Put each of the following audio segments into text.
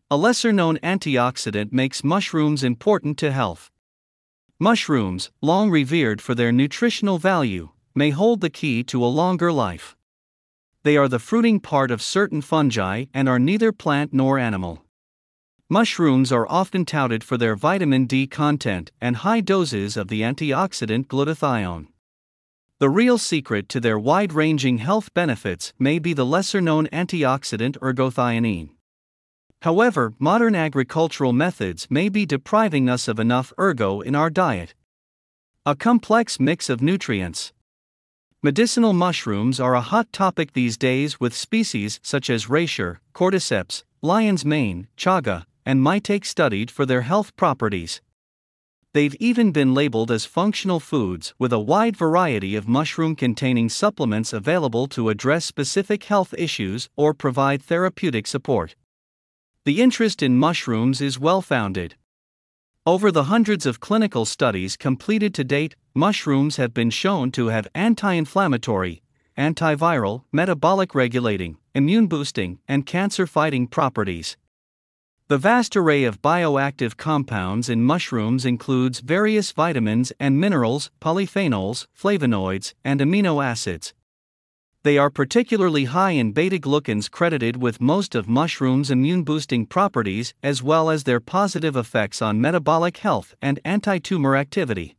A lesser-known antioxidant makes mushrooms important to health. Mushrooms, long revered for their nutritional value, may hold the key to a longer life. They are the fruiting part of certain fungi and are neither plant nor animal. Mushrooms are often touted for their vitamin D content and high doses of the antioxidant glutathione. The real secret to their wide-ranging health benefits may be the lesser-known antioxidant ergothioneine. However, modern agricultural methods may be depriving us of enough ergo in our diet. A complex mix of nutrients. Medicinal mushrooms are a hot topic these days, with species such as reishi, cordyceps, lion's mane, chaga, and maitake studied for their health properties. They've even been labeled as functional foods, with a wide variety of mushroom-containing supplements available to address specific health issues or provide therapeutic support. The interest in mushrooms is well-founded. Over the hundreds of clinical studies completed to date, mushrooms have been shown to have anti-inflammatory, antiviral, metabolic regulating, immune-boosting, and cancer-fighting properties. The vast array of bioactive compounds in mushrooms includes various vitamins and minerals, polyphenols, flavonoids, and amino acids. They are particularly high in beta-glucans, credited with most of mushrooms' immune-boosting properties, as well as their positive effects on metabolic health and anti-tumor activity.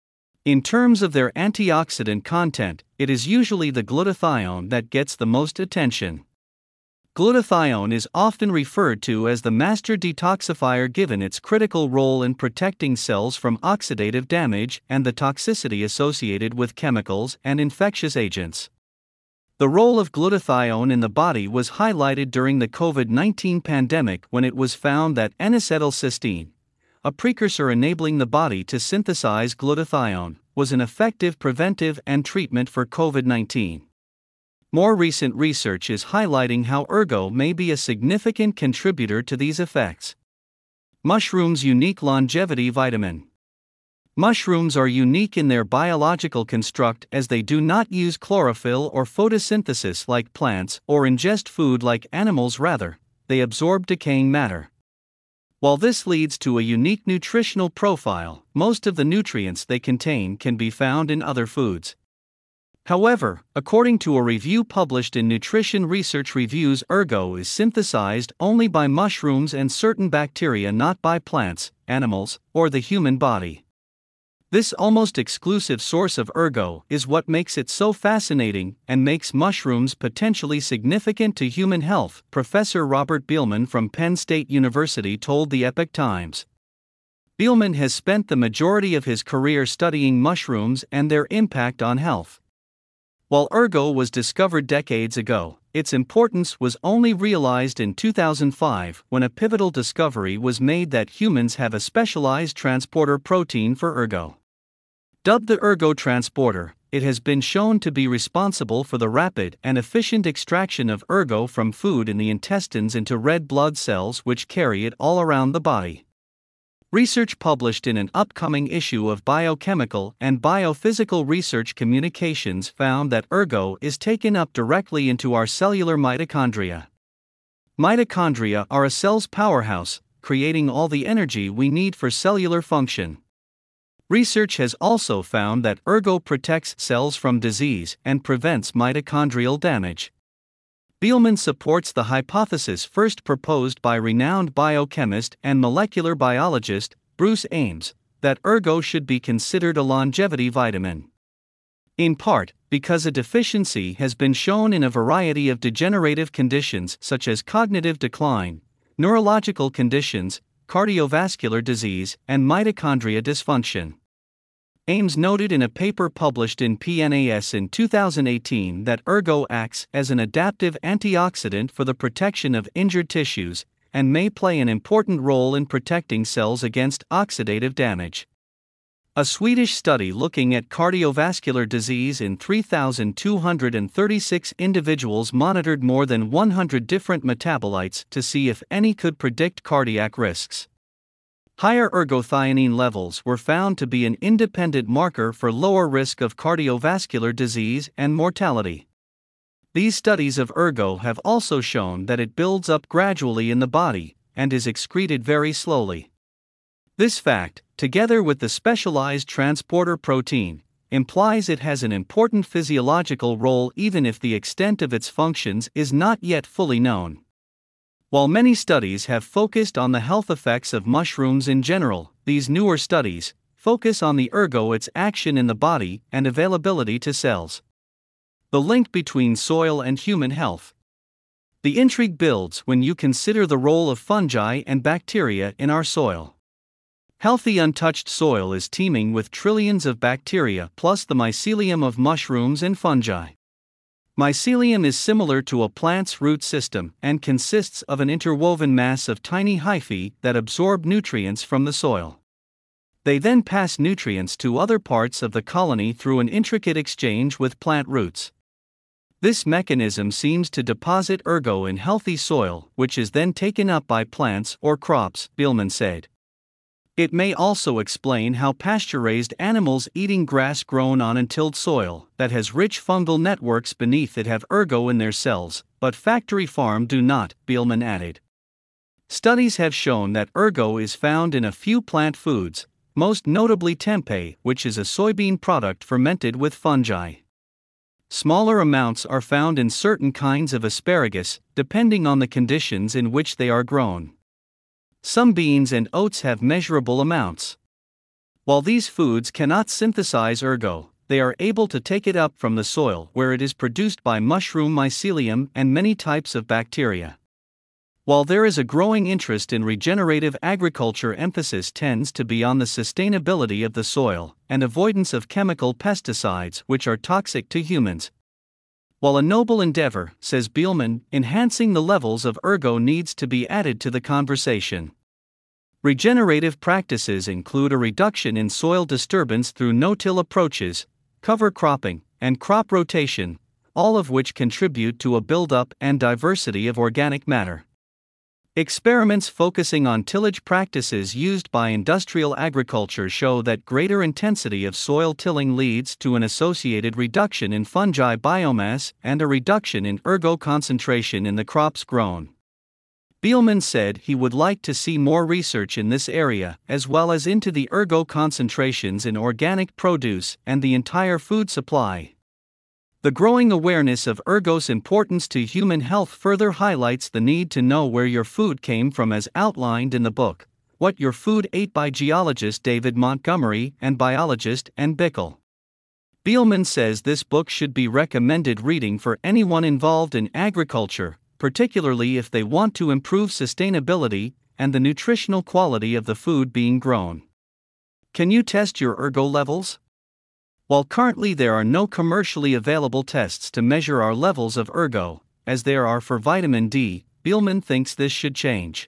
In terms of their antioxidant content, it is usually the glutathione that gets the most attention. Glutathione is often referred to as the master detoxifier, given its critical role in protecting cells from oxidative damage and the toxicity associated with chemicals and infectious agents. The role of glutathione in the body was highlighted during the COVID-19 pandemic, when it was found that N-acetylcysteine, a precursor enabling the body to synthesize glutathione, was an effective preventive and treatment for COVID-19. More recent research is highlighting how ergo may be a significant contributor to these effects. Mushrooms' unique longevity vitamin. Mushrooms are unique in their biological construct, as they do not use chlorophyll or photosynthesis like plants or ingest food like animals. Rather, they absorb decaying matter. While this leads to a unique nutritional profile, most of the nutrients they contain can be found in other foods. However, according to a review published in Nutrition Research Reviews, ergo is synthesized only by mushrooms and certain bacteria, not by plants, animals, or the human body. This almost exclusive source of ergo is what makes it so fascinating and makes mushrooms potentially significant to human health, Professor Robert Beelman from Penn State University told the Epoch Times. Beelman has spent the majority of his career studying mushrooms and their impact on health. While ergo was discovered decades ago, its importance was only realized in 2005, when a pivotal discovery was made that humans have a specialized transporter protein for ergo. Dubbed the ergo transporter, it has been shown to be responsible for the rapid and efficient extraction of ergo from food in the intestines into red blood cells, which carry it all around the body. Research published in an upcoming issue of Biochemical and Biophysical Research Communications found that ergo is taken up directly into our cellular mitochondria. Mitochondria are a cell's powerhouse, creating all the energy we need for cellular function. Research has also found that ergo protects cells from disease and prevents mitochondrial damage. Beelman supports the hypothesis first proposed by renowned biochemist and molecular biologist Bruce Ames, that ergo should be considered a longevity vitamin. In part, because a deficiency has been shown in a variety of degenerative conditions such as cognitive decline, neurological conditions, cardiovascular disease, and mitochondria dysfunction. Ames noted in a paper published in PNAS in 2018 that ergo acts as an adaptive antioxidant for the protection of injured tissues and may play an important role in protecting cells against oxidative damage. A Swedish study looking at cardiovascular disease in 3,236 individuals monitored more than 100 different metabolites to see if any could predict cardiac risks. Higher ergothioneine levels were found to be an independent marker for lower risk of cardiovascular disease and mortality. These studies of ergo have also shown that it builds up gradually in the body, and is excreted very slowly. This fact, together with the specialized transporter protein, implies it has an important physiological role even if the extent of its functions is not yet fully known. While many studies have focused on the health effects of mushrooms in general, these newer studies focus on the its action in the body and availability to cells. The link between soil and human health. The intrigue builds when you consider the role of fungi and bacteria in our soil. Healthy untouched soil is teeming with trillions of bacteria plus the mycelium of mushrooms and fungi. Mycelium is similar to a plant's root system and consists of an interwoven mass of tiny hyphae that absorb nutrients from the soil. They then pass nutrients to other parts of the colony through an intricate exchange with plant roots. This mechanism seems to deposit in healthy soil, which is then taken up by plants or crops, Beelman said. It may also explain how pasture-raised animals eating grass grown on untilled soil that has rich fungal networks beneath it have in their cells, but factory farm do not, Beelman added. Studies have shown that is found in a few plant foods, most notably tempeh, which is a soybean product fermented with fungi. Smaller amounts are found in certain kinds of asparagus, depending on the conditions in which they are grown. Some beans and oats have measurable amounts. While these foods cannot synthesize they are able to take it up from the soil where it is produced by mushroom mycelium and many types of bacteria. While there is a growing interest in regenerative agriculture, emphasis tends to be on the sustainability of the soil and avoidance of chemical pesticides which are toxic to humans. While a noble endeavor, says Beelman, enhancing the levels of needs to be added to the conversation. Regenerative practices include a reduction in soil disturbance through no-till approaches, cover cropping, and crop rotation, all of which contribute to a buildup and diversity of organic matter. Experiments focusing on tillage practices used by industrial agriculture show that greater intensity of soil tilling leads to an associated reduction in fungi biomass and a reduction in concentration in the crops grown. Beelman said he would like to see more research in this area, as well as into the concentrations in organic produce and the entire food supply. The growing awareness of importance to human health further highlights the need to know where your food came from, as outlined in the book, What Your Food Ate by geologist David Montgomery and biologist Ann Bickel. Beelman says this book should be recommended reading for anyone involved in agriculture, particularly if they want to improve sustainability and the nutritional quality of the food being grown. Can you test your levels? While currently there are no commercially available tests to measure our levels of as there are for vitamin D, Beelman thinks this should change.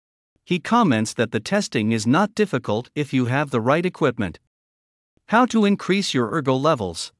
He comments that the testing is not difficult if you have the right equipment. How to increase your levels?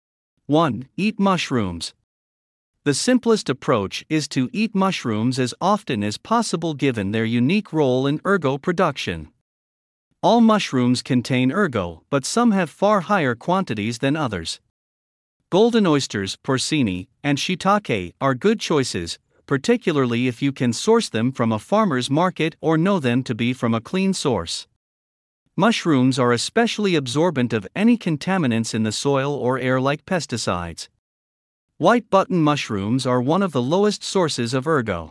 1. Eat mushrooms. The simplest approach is to eat mushrooms as often as possible given their unique role in production. All mushrooms contain but some have far higher quantities than others. Golden oysters, porcini, and shiitake are good choices, particularly if you can source them from a farmer's market or know them to be from a clean source. Mushrooms are especially absorbent of any contaminants in the soil or air like pesticides. White button mushrooms are one of the lowest sources of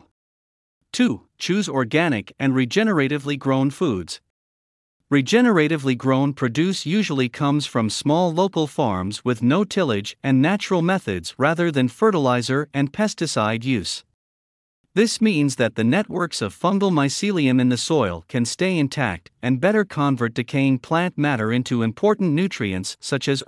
2. Choose organic and regeneratively grown foods. Regeneratively grown produce usually comes from small local farms with no tillage and natural methods rather than fertilizer and pesticide use. This means that the networks of fungal mycelium in the soil can stay intact and better convert decaying plant matter into important nutrients such as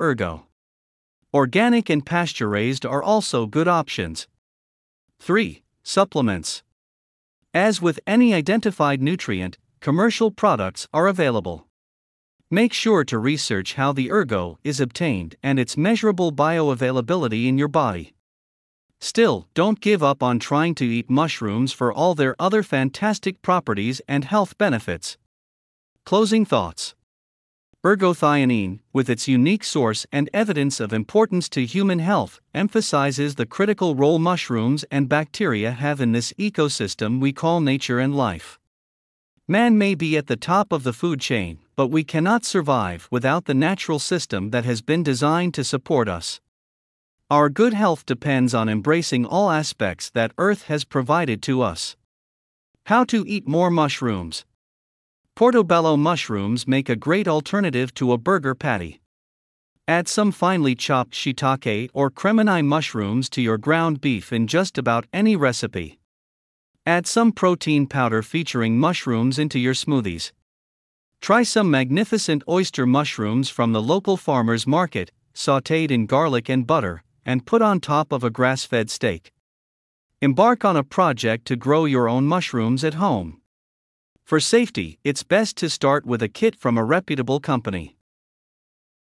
Organic and pasture-raised are also good options. 3. Supplements. As with any identified nutrient, commercial products are available. Make sure to research how the is obtained and its measurable bioavailability in your body. Still, don't give up on trying to eat mushrooms for all their other fantastic properties and health benefits. Closing thoughts. Ergothioneine, with its unique source and evidence of importance to human health, emphasizes the critical role mushrooms and bacteria have in this ecosystem we call nature and life. Man may be at the top of the food chain, but we cannot survive without the natural system that has been designed to support us. Our good health depends on embracing all aspects that Earth has provided to us. How to eat more mushrooms. Portobello mushrooms make a great alternative to a burger patty. Add some finely chopped shiitake or cremini mushrooms to your ground beef in just about any recipe. Add some protein powder featuring mushrooms into your smoothies. Try some magnificent oyster mushrooms from the local farmer's market, sautéed in garlic and butter, and put on top of a grass-fed steak. Embark on a project to grow your own mushrooms at home. For safety, it's best to start with a kit from a reputable company.